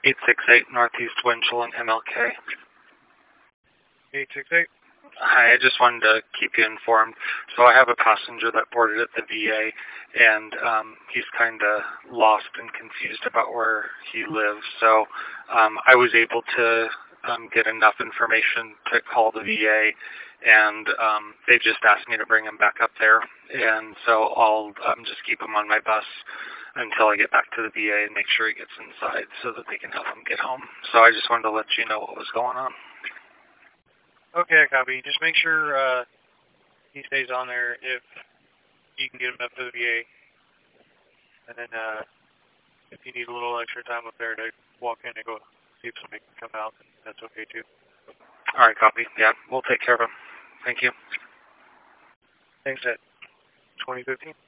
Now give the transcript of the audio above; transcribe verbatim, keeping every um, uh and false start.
eight six eight Northeast Winchell in M L K. eight six eight. Hi, I just wanted to keep you informed. So I have a passenger that boarded at the V A, and um, he's kind of lost and confused about where he lives. So um, I was able to um, get enough information to call the V A, and um, they just asked me to bring him back up there. And so I'll um, just keep him on my bus until I get back to the V A and make sure he gets inside so that they can help him get home. So I just wanted to let you know what was going on. Okay, copy. Just make sure uh, he stays on there if you can get him up to the V A. And then uh, if you need a little extra time up there to walk in and go see if somebody can come out, that's okay too. All right, copy. Yeah, we'll take care of him. Thank you. Thanks, Ed. twenty fifteen.